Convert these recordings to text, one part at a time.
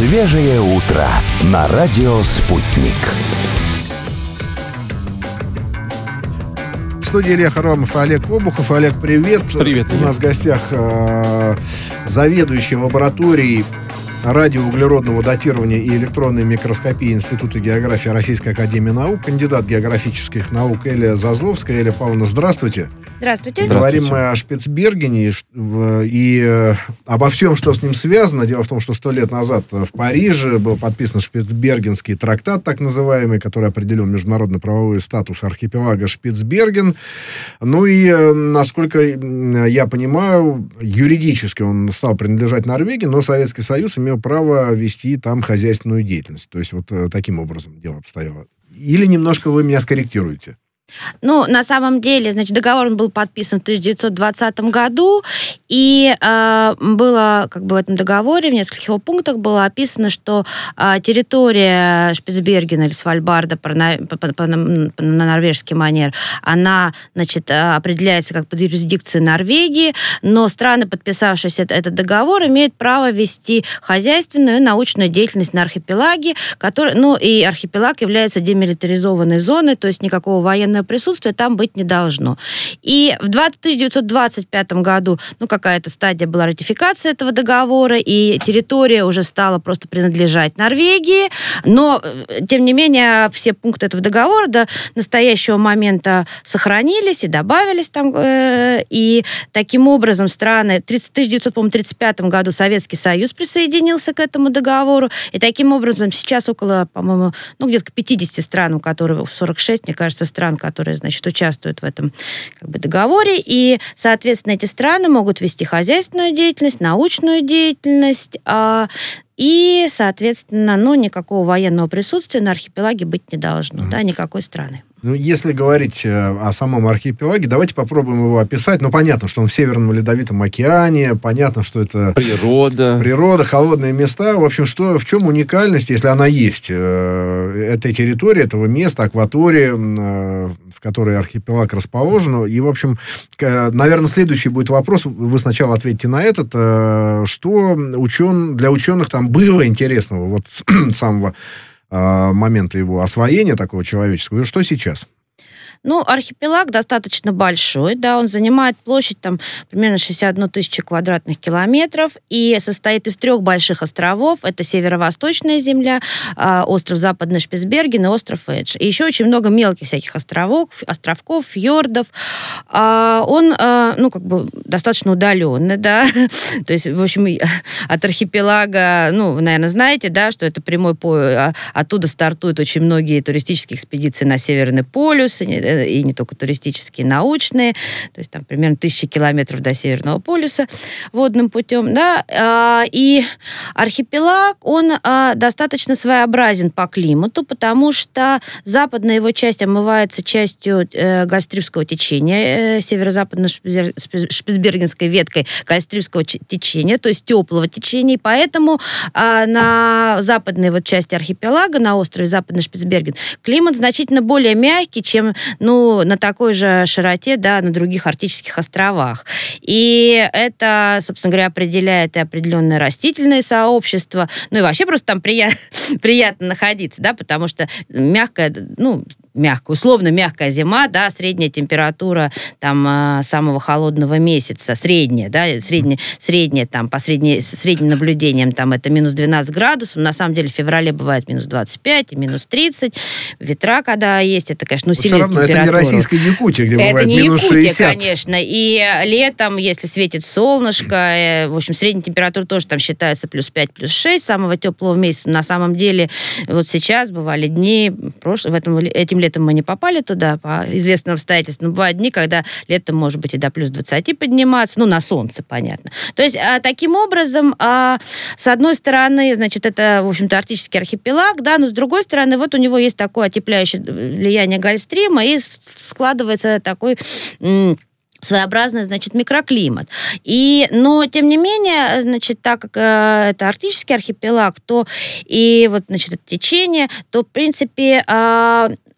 Свежее утро на радио «Спутник». В студии Илья Харламов и Олег Обухов. Олег, привет. Привет. У нас в гостях заведующий лабораторией радиоуглеродного датирования и электронной микроскопии Института географии Российской академии наук, кандидат географических наук Элия Зазловская. Элия Павловна, здравствуйте. Здравствуйте. Говорим мы о Шпицбергене и обо всем, что с ним связано. Дело в том, что 100 лет назад в Париже был подписан Шпицбергенский трактат, так называемый, который определил международно-правовой статус архипелага Шпицберген. Ну и, насколько я понимаю, юридически он стал принадлежать Норвегии, но Советский Союз имел право вести там хозяйственную деятельность. То есть вот таким образом дело обстояло. Или немножко вы меня скорректируете? Ну, на самом деле, значит, договор был подписан в 1920 году, и было, как бы в этом договоре, в нескольких его пунктах было описано, что территория Шпицбергена или Свальбарда на норвежский манер, она, значит, определяется как под юрисдикцией Норвегии, но страны, подписавшие этот договор, имеют право вести хозяйственную и научную деятельность на архипелаге, и архипелаг является демилитаризованной зоной, то есть никакого военного присутствия там быть не должно. И в 1925 году, какая-то стадия была ратификации этого договора, и территория уже стала просто принадлежать Норвегии, но, тем не менее, все пункты этого договора до настоящего момента сохранились и добавились там, и таким образом страны... В 1935 году Советский Союз присоединился к этому договору, и таким образом сейчас около, по-моему, где-то 50 стран, у которых 46, мне кажется, стран, которые, значит, участвуют в этом договоре, и, соответственно, эти страны могут вести хозяйственную деятельность, научную деятельность, и, соответственно, никакого военного присутствия на архипелаге быть не должно, никакой страны. Если говорить о самом архипелаге, давайте попробуем его описать. Понятно, что он в Северном Ледовитом океане, понятно, что это... Природа, холодные места. В общем, в чем уникальность, если она есть, этой территории, этого места, акватории, в которой архипелаг расположен. И, в общем, наверное, следующий будет вопрос. Вы сначала ответите на этот. Что для ученых там было интересного вот с самого момента его освоения такого человеческого, и что сейчас? Архипелаг достаточно большой, он занимает площадь примерно 61 тысячи квадратных километров и состоит из 3 больших островов. Это северо-восточная земля, остров Западный Шпицберген и остров Эдж. И еще очень много мелких всяких островков, фьордов. Он, достаточно удаленный, То есть, в общем, от архипелага, вы, наверное, знаете, что это прямой оттуда стартуют очень многие туристические экспедиции на Северный полюс, и не только туристические, научные, то есть там примерно 1000 километров до Северного полюса водным путем, и архипелаг, он достаточно своеобразен по климату, потому что западная его часть омывается частью Гольфстримского течения, северо-западно-шпицбергенской веткой Гольфстримского течения, то есть теплого течения, и поэтому на западной части архипелага, на острове Западный Шпицберген, климат значительно более мягкий, чем на такой же широте, на других арктических островах. И это, собственно говоря, определяет и определенное растительное сообщество, и вообще просто там приятно находиться, потому что условно мягкая зима, средняя температура самого холодного месяца, среднее по средним наблюдениям, это минус 12 градусов, на самом деле в феврале бывает минус 25 и минус 30, ветра, когда есть, это, конечно, усиливает температуру. Это не российская Якутия, где бывает минус 60. Это не Якутия, конечно, и летом, если светит солнышко, в общем, ссредняя температура тоже там считается плюс 5, плюс 6 самого теплого месяца. На самом деле, вот сейчас бывали дни, этим летом мы не попали туда по известным обстоятельствам, но бывают дни, когда летом может быть и до плюс 20 подниматься, на солнце, понятно. То есть, таким образом, с одной стороны, значит, это, в общем-то, арктический архипелаг, но с другой стороны, вот у него есть такое отепляющее влияние Гольфстрима, и складывается такой своеобразный, значит, микроклимат. Но, тем не менее, значит, так как это арктический архипелаг, то и вот, значит, это течение, то, в принципе,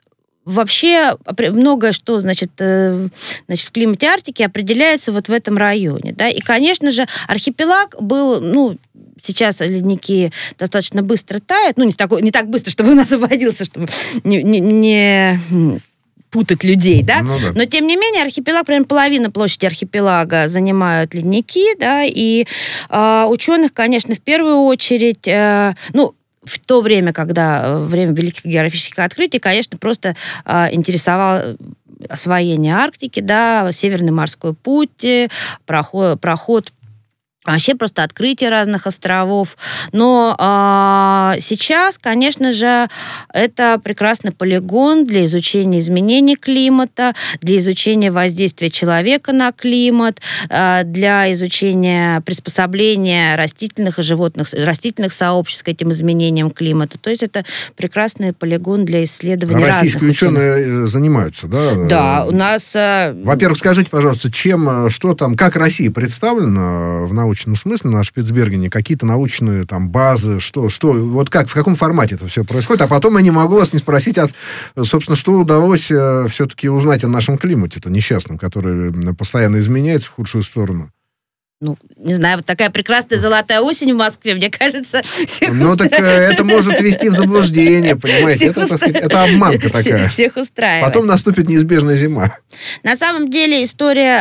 вообще многое, что, значит, в климате Арктики определяется вот в этом районе, да, и, конечно же, архипелаг был, сейчас ледники достаточно быстро тают, не так быстро, чтобы он освободился, чтобы не путать людей, да? Да. Но, тем не менее, архипелаг, примерно половина площади архипелага занимают ледники, да, и ученых, конечно, в первую очередь, в то время, когда время великих географических открытий, конечно, просто интересовало освоение Арктики, да, Северный морской путь, проход вообще просто открытие разных островов. Но сейчас, конечно же, это прекрасный полигон для изучения изменений климата, для изучения воздействия человека на климат, для изучения приспособления растительных и растительных сообществ к этим изменениям климата. То есть это прекрасный полигон для исследований разных. Российские ученые занимаются, да? Да, у нас... Во-первых, скажите, пожалуйста, как Россия представлена в научном смысле на Шпицбергене, какие-то научные там базы, в каком формате это все происходит, а потом я не могу вас не спросить, собственно, что удалось все-таки узнать о нашем климате-то несчастном, который постоянно изменяется в худшую сторону. Не знаю, вот такая прекрасная золотая осень в Москве, мне кажется, так это может ввести в заблуждение, понимаете? Это обманка такая. Всех устраивает. Потом наступит неизбежная зима. На самом деле история,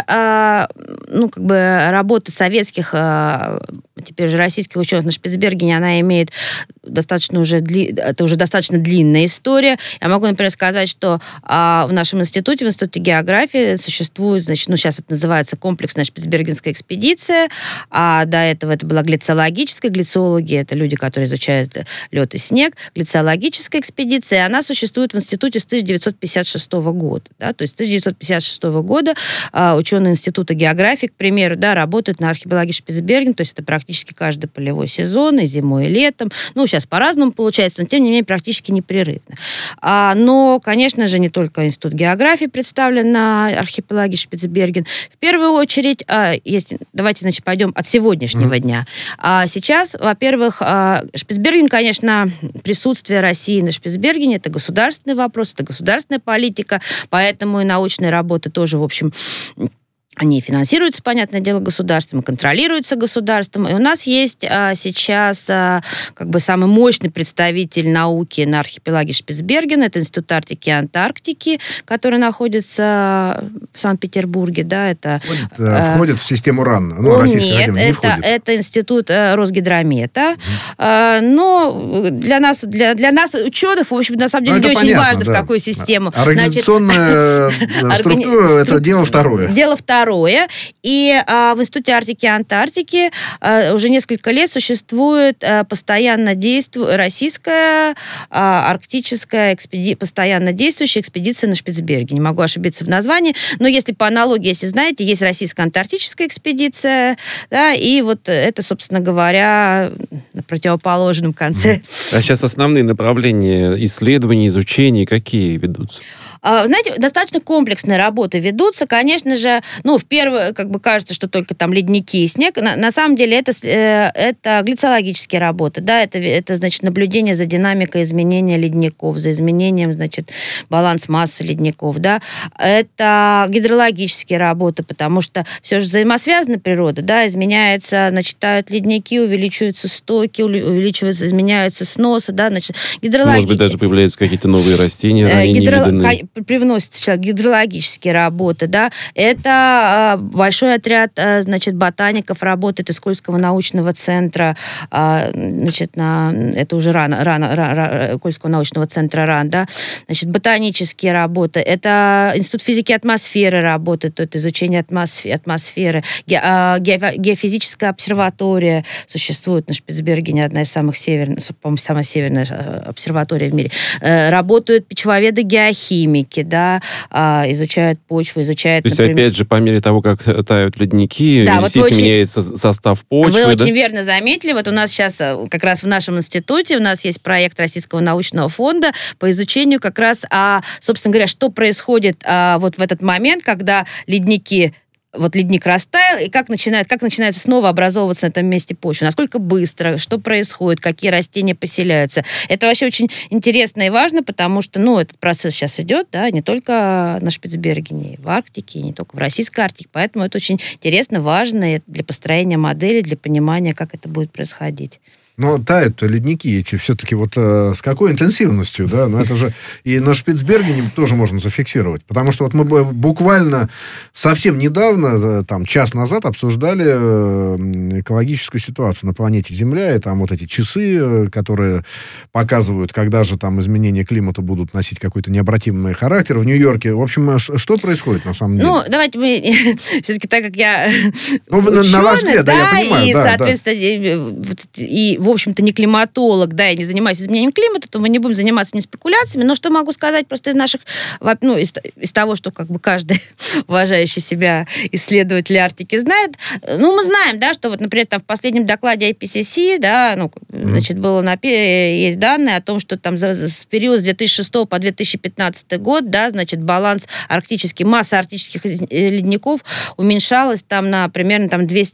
работы советских, теперь уже российских ученых на Шпицбергене, она имеет достаточно достаточно длинная история. Я могу, например, сказать, что в нашем институте, в Институте географии, существует, сейчас это называется комплексная Шпицбергенская экспедиция, а до этого это была глициологическая. Глициологи — это люди, которые изучают лед и снег. Глициологическая экспедиция, она существует в институте с 1956 года. Да? То есть с 1956 года ученые Института географии, к примеру, работают на архипелаге Шпицберген, то есть это практически каждый полевой сезон, и зимой, и летом. Сейчас по-разному получается, но тем не менее практически непрерывно. Но, конечно же, не только Институт географии представлен на архипелаге Шпицберген. В первую очередь, давайте, пойдем от сегодняшнего дня. Сейчас, во-первых, Шпицберген, конечно, присутствие России на Шпицбергене — это государственный вопрос, это государственная политика, поэтому и научные работы тоже, в общем, они финансируются, понятное дело, государством, контролируются государством. И у нас есть сейчас самый мощный представитель науки на архипелаге Шпицберген. Это Институт Арктики и Антарктики, который находится в Санкт-Петербурге. Да, это, входит в систему РАН. Это Институт Росгидромета. Но для нас, ученых, в общем, на самом деле, не очень понятно, важно, в какую систему. Организационная структура — это дело второе. И в Институте Арктики и Антарктики уже несколько лет существует постоянно российская арктическая постоянно действующая экспедиция на Шпицберген. Не могу ошибиться в названии, но если по аналогии, если знаете, есть российская антарктическая экспедиция, да, и вот это, собственно говоря, на противоположном конце. А сейчас основные направления исследований, изучений какие ведутся? Знаете, достаточно комплексные работы ведутся. Конечно же, в первое, кажется, что только там ледники и снег. На самом деле это глициологические работы, да, это значит, наблюдение за динамикой изменения ледников, за изменением, значит, баланс массы ледников, да. Это гидрологические работы, потому что все же взаимосвязана природа, да, изменяются, значит, тают ледники, увеличиваются стоки, изменяются сносы, да, значит, гидрологические. Может быть, даже появляются какие-то новые растения, ранее невиданные. Привносятся сейчас гидрологические работы, да, это большой отряд, значит, ботаников работает из Кольского научного центра, значит, это уже Кольского научного центра РАН, да, значит, ботанические работы, это Институт физики атмосферы работает, это изучение атмосферы, геофизическая обсерватория существует на Шпицбергене, одна из самых северных, по-моему, самая северная обсерватория в мире, работают почвоведы-геохимики, да, изучают почву, изучают... То есть, опять же, по мере того, как тают ледники, естественно, меняется состав почвы. Вы очень верно заметили. Вот у нас сейчас, как раз в нашем институте, у нас есть проект Российского научного фонда по изучению как раз, собственно говоря, что происходит вот в этот момент, когда ледники вот ледник растаял, и как начинается снова образовываться на этом месте почва, насколько быстро, что происходит, какие растения поселяются. Это вообще очень интересно и важно, потому что, этот процесс сейчас идет, да, не только на Шпицбергене, в Арктике, не только в российской Арктике, поэтому это очень интересно, важно для построения модели, для понимания, как это будет происходить. Но тают ледники эти все-таки с какой интенсивностью, да? Но это же и на Шпицбергене тоже можно зафиксировать. Потому что мы буквально совсем недавно, час назад, обсуждали экологическую ситуацию на планете Земля, и там эти часы, которые показывают, когда же там изменения климата будут носить какой-то необратимый характер в Нью-Йорке. В общем, что происходит на самом деле? Давайте мы все-таки, так как я ученый, на ваш взгляд, я понимаю, и, соответственно, и в общем-то, не климатолог, да, и не занимаюсь изменением климата, то мы не будем заниматься ни спекуляциями, но что могу сказать просто из наших, из того, что каждый уважающий себя исследователь Арктики знает, мы знаем, да, что например, там в последнем докладе IPCC, да, значит, есть данные о том, что там с периода с 2006 по 2015 год, да, значит, баланс масса арктических ледников уменьшалась там на примерно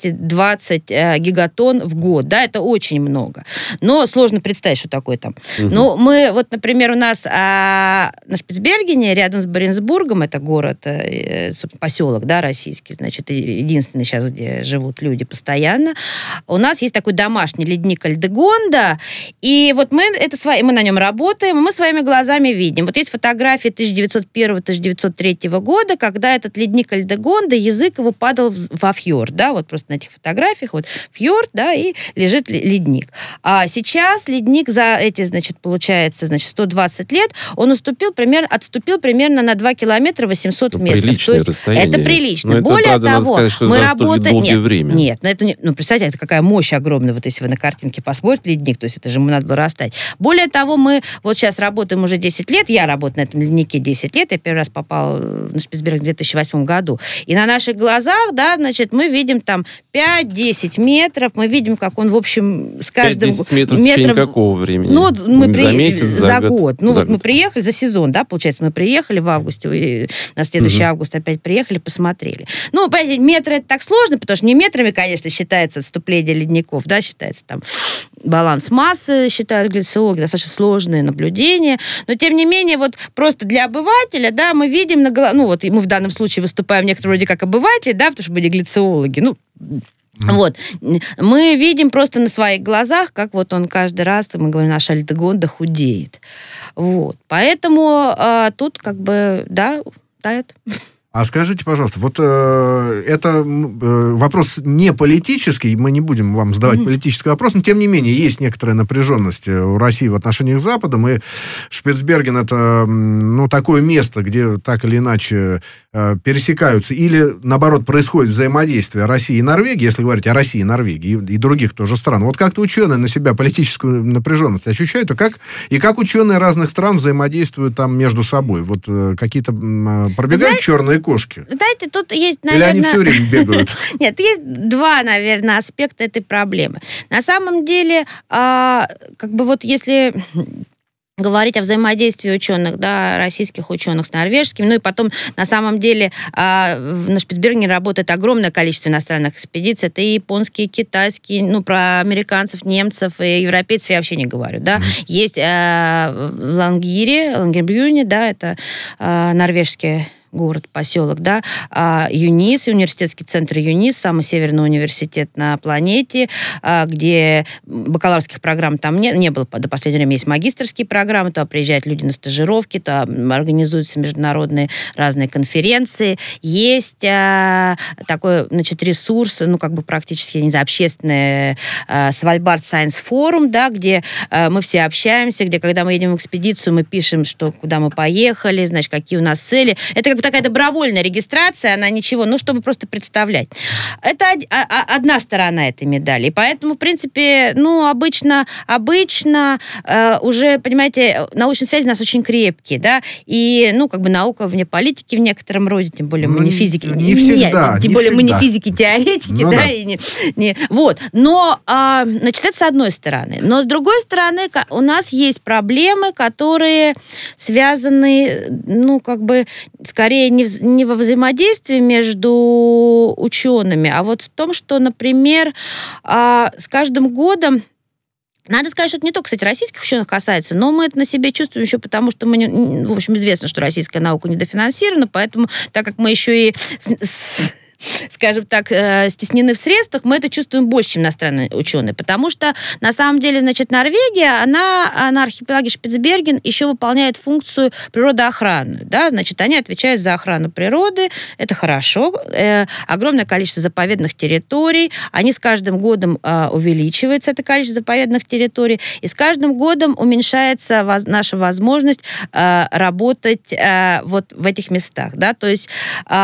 220 гигатонн в год, да, это очень много. Но сложно представить, что такое там. Но мы, например, у нас на Шпицбергене, рядом с Баренцбургом, это город, поселок, да, российский, значит, единственный сейчас, где живут люди постоянно, у нас есть такой домашний ледник Альдегонда, и мы на нем работаем, и мы своими глазами видим. Есть фотографии 1901-1903 года, когда этот ледник Альдегонда, язык его падал во фьорд, да, просто на этих фотографиях, фьорд, да, и лежит ледник. А сейчас ледник за эти, получается, 120 лет, он отступил примерно на 2 километра 800 метров. Приличное расстояние. Это прилично. Но Более это, того, сказать, что мы работаем... долгое время. Нет, это не... представьте, это какая мощь огромная, если вы на картинке посмотрите ледник, то есть это же ему надо было растать. Более того, мы сейчас работаем уже 10 лет, я работаю на этом леднике 10 лет, я первый раз попала на Шпицберген в 2008 году, и на наших глазах, да, значит, мы видим там 5-10 метров, мы видим, как он, в общем, с каждым 5-10 метров в течение какого времени? За месяц, за год. Мы приехали за сезон, да, получается, мы приехали в августе, и на следующий август опять приехали, посмотрели. Метры это так сложно, потому что не метрами, конечно, считается отступление ледников, да, считается там баланс массы, считают глициологи, достаточно сложные наблюдения, но тем не менее, просто для обывателя, да, мы видим, и мы в данном случае выступаем некоторые вроде как обыватели, да, потому что мы не глициологи, мы видим просто на своих глазах, как он каждый раз, мы говорим, наш Альдегонда худеет. Поэтому тут тает. А скажите, пожалуйста, это вопрос не политический, мы не будем вам задавать политический вопрос, но тем не менее есть некоторая напряженность у России в отношениях с Западом, и Шпицберген это такое место, где так или иначе пересекаются, или наоборот происходит взаимодействие России и Норвегии, если говорить о России и Норвегии, и других тоже стран. Как-то ученые на себя политическую напряженность ощущают, и как ученые разных стран взаимодействуют там между собой? Какие-то пробегают черные кошки? Знаете, тут есть, наверное... Или они все время бегают? Нет, есть два, наверное, аспекта этой проблемы. На самом деле, если говорить о взаимодействии ученых, да, российских ученых с норвежскими, и потом, на самом деле, на Шпицбергене работает огромное количество иностранных экспедиций, это и японские, и китайские, про американцев, немцев и европейцев я вообще не говорю, да. Есть в Лангербюне, да, это норвежские город, поселок, да, ЮНИС, университетский центр ЮНИС, самый северный университет на планете, где бакалаврских программ там не было, до последнего времени есть магистерские программы, то приезжают люди на стажировки, то организуются международные разные конференции. Есть такой, ресурс, практически, я не знаю, общественный Свальбард Сайенс Форум, да, где мы все общаемся, где, когда мы едем в экспедицию, мы пишем, куда мы поехали, значит, какие у нас цели. Это такая добровольная регистрация, она ничего, чтобы просто представлять. Это одна сторона этой медали. И поэтому, в принципе, обычно уже, понимаете, научные связи у нас очень крепкие, да, и, наука вне политики в некотором роде, тем более мы не физики. Не всегда. Тем более мы не физики-теоретики, да, и не. Но, это с одной стороны. Но с другой стороны, у нас есть проблемы, которые связаны, скорее скорее не во взаимодействии между учеными, а вот в том, что, например, с каждым годом надо сказать, что это не только, кстати, российских ученых касается, но мы это на себе чувствуем еще потому, что мы, в общем, известно, что российская наука недофинансирована, поэтому, так как мы еще и скажем так, стеснены в средствах, мы это чувствуем больше, чем иностранные ученые. Потому что, на самом деле, значит, Норвегия, она на архипелаге Шпицберген еще выполняет функцию природоохранную. Да? Значит, они отвечают за охрану природы, это хорошо. Огромное количество заповедных территорий, они с каждым годом увеличивается, это количество заповедных территорий, и с каждым годом уменьшается наша возможность работать вот в этих местах. Да? То есть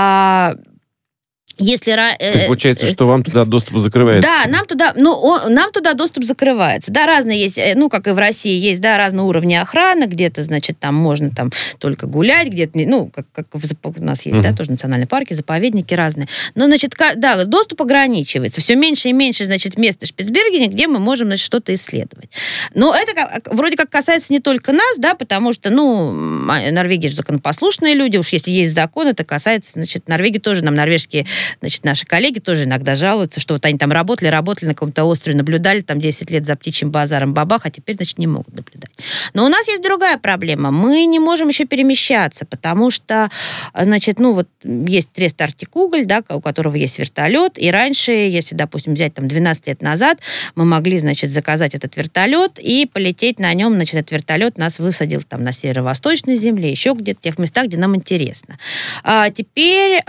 если... То есть получается, что вам туда доступ закрывается? Да, нам туда доступ закрывается. Да, разные есть, как и в России, есть, да, разные уровни охраны, где-то, значит, там можно там только гулять, где-то, как у нас есть, да, тоже национальные парки, заповедники разные. Но, значит, да, доступ ограничивается. Все меньше и меньше, значит, мест в Шпицбергене, где мы можем, значит, что-то исследовать. Но это вроде как касается не только нас, да, потому что, Норвегия же законопослушные люди, уж если есть закон, это касается, значит, Норвегии тоже, нам норвежские, значит, наши коллеги тоже иногда жалуются, что вот они там работали на каком-то острове, наблюдали там 10 лет за птичьим базаром бабах, а теперь, значит, не могут наблюдать. Но у нас есть другая проблема. Мы не можем еще перемещаться, потому что, значит, есть трест Арктик-Уголь, да, у которого есть вертолет, и раньше, если, допустим, взять там 12 лет назад, мы могли, значит, заказать этот вертолет и полететь на нем, значит, этот вертолет нас высадил там на северо-восточной земле, еще где-то в тех местах, где нам интересно. Теперь...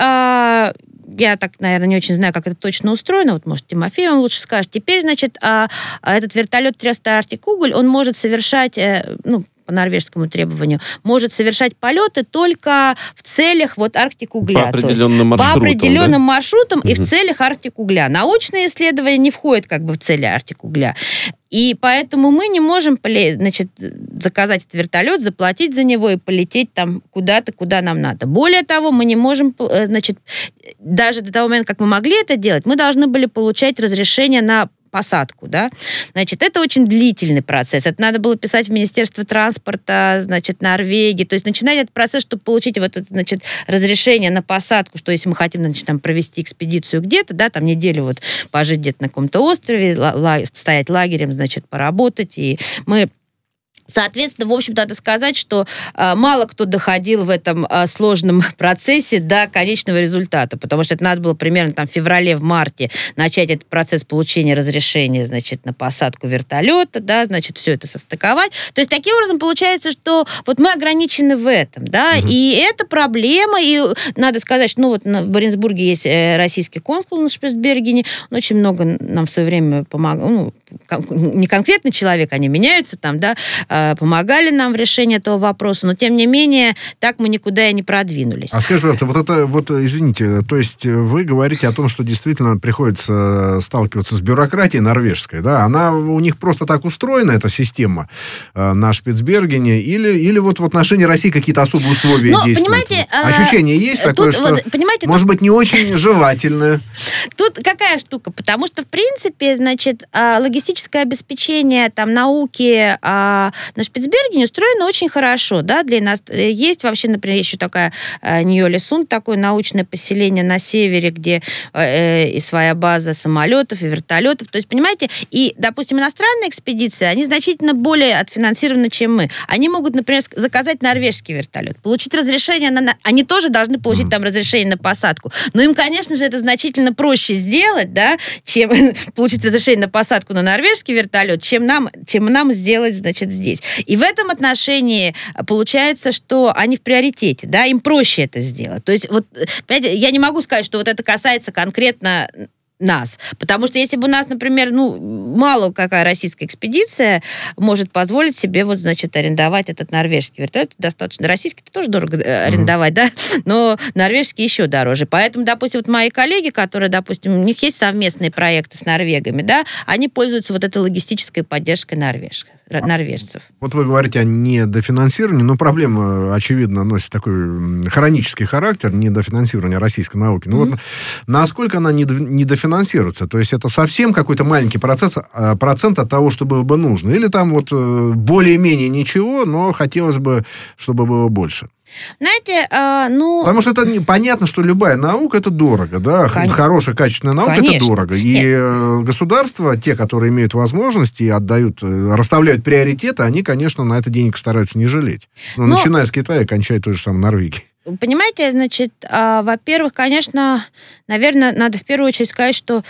Я так, наверное, не очень знаю, как это точно устроено. Вот, может, Тимофей вам лучше скажет. Теперь, значит, этот вертолет Треста Арктик-Уголь, он может совершать, по норвежскому требованию, может совершать полеты только в целях Арктик-Угля. По определенным маршрутам. По определенным маршрутам и в целях Арктик-Угля. Научные исследования не входят в цели Арктик-Угля. И поэтому мы не можем, значит, заказать этот вертолет, заплатить за него и полететь там куда-то, куда нам надо. Более того, мы не можем, значит, даже до того момента, как мы могли это делать, мы должны были получать разрешение на посадку, да. Значит, это очень длительный процесс. Это надо было писать в Министерство транспорта, значит, Норвегии. То есть начинать этот процесс, чтобы получить значит, разрешение на посадку, что если мы хотим, значит, там провести экспедицию где-то, да, там неделю пожить где-то на каком-то острове, стоять лагерем, значит, поработать, и мы... Соответственно, в общем-то, надо сказать, что мало кто доходил в этом сложном процессе до конечного результата, потому что это надо было примерно в феврале, в марте начать этот процесс получения разрешения, значит, на посадку вертолета, да, значит, все это состыковать. То есть, таким образом, получается, что мы ограничены в этом, да, и это проблема, и надо сказать, что, в Баренцбурге есть российский консул на Шпицбергене, он очень много нам в свое время помогал, не конкретный человек, они меняются там, да, помогали нам в решении этого вопроса, но, тем не менее, так мы никуда и не продвинулись. А скажи, пожалуйста, извините, то есть вы говорите о том, что действительно приходится сталкиваться с бюрократией норвежской, да? Она у них просто так устроена, эта система на Шпицбергене, или в отношении России какие-то особые условия действуют? Понимаете, ощущение есть такое, что, может быть, не очень желательное? Тут какая штука? Потому что, в принципе, значит, логистическое обеспечение науки на Шпицбергене устроено очень хорошо, да, для нас. Есть вообще, например, еще такая Ньолесунд, такое научное поселение на севере, где и своя база самолетов, и вертолетов. То есть, понимаете, и, допустим, иностранные экспедиции, они значительно более отфинансированы, чем мы. Они могут, например, заказать норвежский вертолет, получить разрешение они тоже должны получить там разрешение на посадку. Но им, конечно же, это значительно проще сделать, да, чем получить разрешение на посадку на норвежский вертолет, чем нам сделать, значит, здесь. И в этом отношении получается, что они в приоритете, да, им проще это сделать. То есть, понимаете, я не могу сказать, что это касается конкретно нас. Потому что если бы у нас, например, мало какая российская экспедиция может позволить себе, значит, арендовать этот норвежский вертолет, достаточно. Российский-то тоже дорого арендовать, да, но норвежский еще дороже. Поэтому, допустим, мои коллеги, которые, допустим, у них есть совместные проекты с норвегами, да, они пользуются этой логистической поддержкой норвежцев. Вот вы говорите о недофинансировании, но проблема, очевидно, носит такой хронический характер, недофинансирования российской науки. Насколько она недофинансируется? То есть это совсем какой-то маленький процент от того, что было бы нужно? Или там более-менее ничего, но хотелось бы, чтобы было больше? Знаете, Потому что это понятно, что любая наука – это дорого, да? Хорошая, качественная наука – это дорого. И государства, те, которые имеют возможности и расставляют приоритеты, они, конечно, на это денег стараются не жалеть. Начиная с Китая, кончая той же самой Норвегией. Понимаете, значит, во-первых, конечно, наверное, надо в первую очередь сказать, что...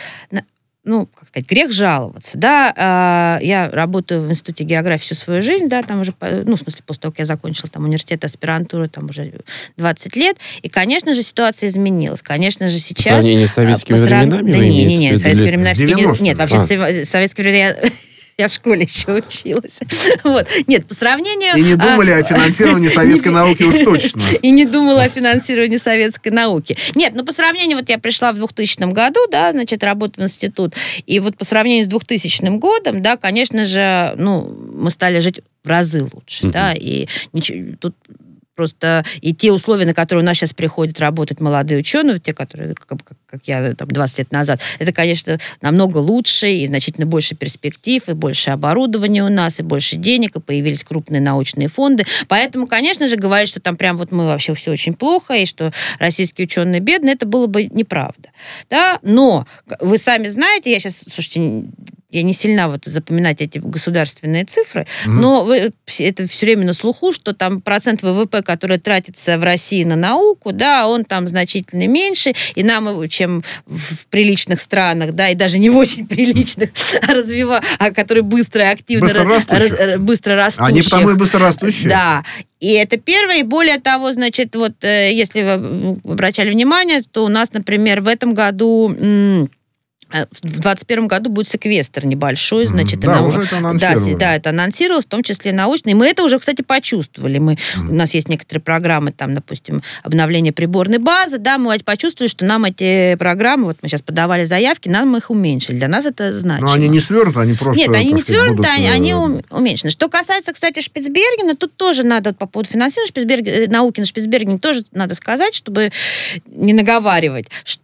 грех жаловаться, да, я работаю в Институте географии всю свою жизнь, да, там уже, в смысле, после того, как я закончила там университет, аспирантуру, там уже 20 лет, и, конечно же, ситуация изменилась, конечно же, сейчас... В сравнении с советскими временами? Да не, советские времена... Нет, вообще, советские времена... Я в школе еще училась. Нет, по сравнению... И не думали о финансировании советской науки уж точно. И не думала о финансировании советской науки. Нет, по сравнению... Я пришла в 2000 году, да, значит, работать в институт, и по сравнению с 2000 годом, да, конечно же, мы стали жить в разы лучше, да, и тут... Просто и те условия, на которые у нас сейчас приходят работать молодые ученые, те, которые, как я, 20 лет назад, это, конечно, намного лучше, и значительно больше перспектив, и больше оборудования у нас, и больше денег, и появились крупные научные фонды. Поэтому, конечно же, говорить, что там прям мы вообще все очень плохо, и что российские ученые бедные, это было бы неправда. Да? Но вы сами знаете, я сейчас, слушайте, я не сильна запоминать эти государственные цифры, но это все время на слуху, что там процент ВВП, который тратится в России на науку, да, он там значительно меньше, и нам, чем в приличных странах, да, и даже не в очень приличных, которые быстро и активно быстро растущих. Они потому и быстро растущие. Да. И это первое. И более того, значит, если вы обращали внимание, то у нас, например, в этом году... В 2021 году будет секвестр небольшой, значит, уже это анонсировали. Да, это анонсировалось, в том числе научный. И мы это уже, кстати, почувствовали. У нас есть некоторые программы, там, допустим, обновление приборной базы, да, мы почувствовали, что нам эти программы, мы сейчас подавали заявки, нам их уменьшили. Для нас это значимо. Но они не свернуты, они просто... Нет, они не свернуты, они уменьшены. Что касается, кстати, Шпицбергена, тут тоже надо по поводу финансирования науки на Шпицбергене тоже надо сказать, чтобы не наговаривать,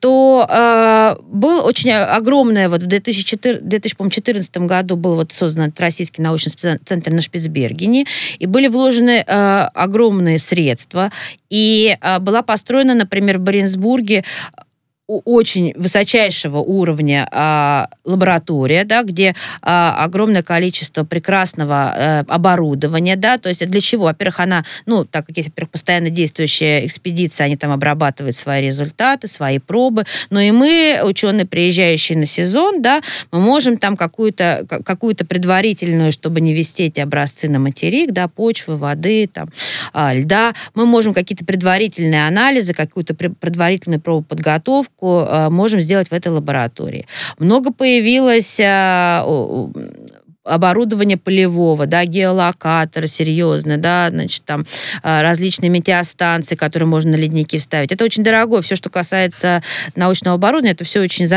что был очень огромное, в 2014 году был создан Российский научный центр на Шпицбергене, и были вложены огромные средства, и была построена, например, в Баренцбурге очень высочайшего уровня лаборатория, да, где огромное количество прекрасного оборудования, да, то есть для чего? Во-первых, она, так как есть, во-первых, постоянно действующая экспедиция, они там обрабатывают свои результаты, свои пробы, но и мы, ученые, приезжающие на сезон, да, мы можем там какую-то предварительную, чтобы не везти эти образцы на материк, да, почвы, воды, там, льда, мы можем какие-то предварительные анализы, какую-то предварительную пробоподготовку можем сделать в этой лаборатории. Много появилось оборудование полевого, да, геолокаторы серьезные, да, значит, там различные метеостанции, которые можно на ледники вставить. Это очень дорого. Все, что касается научного оборудования, это все очень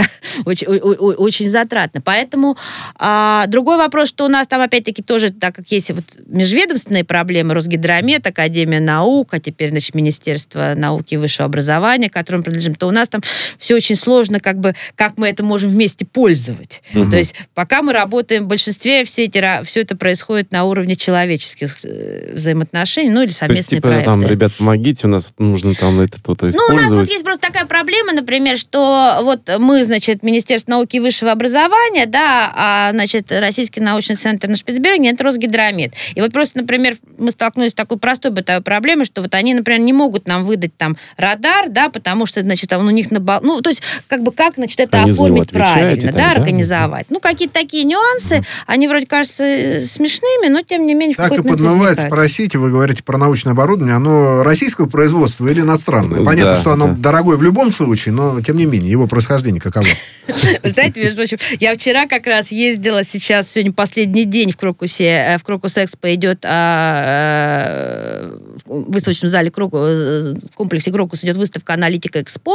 затратно. Поэтому другой вопрос, что у нас там, опять-таки, тоже, так как есть межведомственные проблемы, Росгидромет, Академия наук, а теперь, значит, Министерство науки и высшего образования, к которому принадлежим, то у нас там все очень сложно, как мы это можем вместе пользовать. То есть пока мы работаем в большинстве, все это происходит на уровне человеческих взаимоотношений, или совместные проекты. Там, ребят, помогите, у нас нужно там это-то использовать. У нас есть просто такая проблема, например, что мы, значит, Министерство науки и высшего образования, да, а, значит, Российский научный центр на Шпицбергене, это Росгидромет. И просто, например, мы столкнулись с такой простой бытовой проблемой, что они, например, не могут нам выдать там радар, да, потому что, значит, у них то есть, как, значит, это оформить правильно, да, организовать. Какие-то такие нюансы, они вроде кажутся смешными, но тем не менее в какой-то момент возникают. Так и подмывает спросить, вы говорите про научное оборудование, оно российского производства или иностранное? Понятно, что оно дорогое в любом случае, но тем не менее, его происхождение каково? Вы знаете, между прочим, я вчера как раз ездила, сегодня последний день в Крокусе, в Крокус-Экспо идет в выставочном зале в комплексе Крокус идет выставка «Аналитика Экспо»,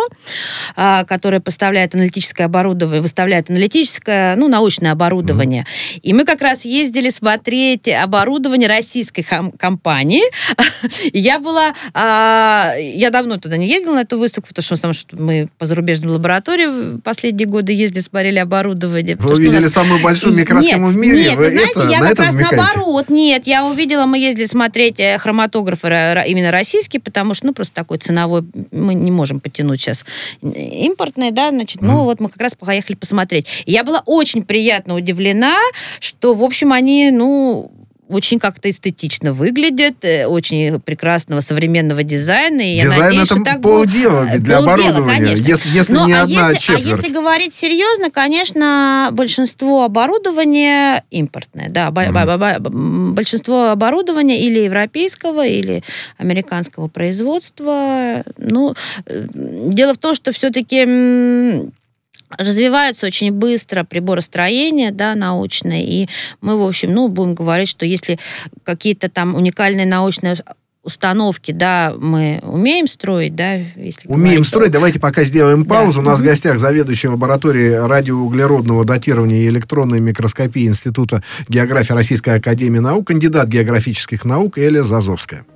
которая поставляет аналитическое оборудование, выставляет аналитическое, научное оборудование. И мы мы как раз ездили смотреть оборудование российской компании. Я давно туда не ездила, на эту выставку, потому что мы по зарубежным лабораториям последние годы ездили, смотрели оборудование. Вы увидели самую большую микросхему в мире? Нет, вы знаете, я как раз наоборот. Нет, я увидела, мы ездили смотреть хроматографы именно российские, потому что, просто такой ценовой, мы не можем потянуть сейчас импортные, да, значит, вот мы как раз поехали посмотреть. И я была очень приятно удивлена, что, в общем, они, очень как-то эстетично выглядят, очень прекрасного современного дизайна. И дизайн я надеюсь, это полдела для оборудования, если не одна четверть. А если говорить серьезно, конечно, большинство оборудования импортное. Да, большинство оборудования или европейского, или американского производства. Дело в том, что все-таки развивается очень быстро приборостроение, да, научное, и мы, в общем, будем говорить, что если какие-то там уникальные научные установки, да, мы умеем строить, да, если умеем строить. Давайте пока сделаем паузу. У нас в гостях заведующий лабораторией радиоуглеродного датирования и электронной микроскопии Института географии Российской академии наук, кандидат географических наук Эля Зазовская.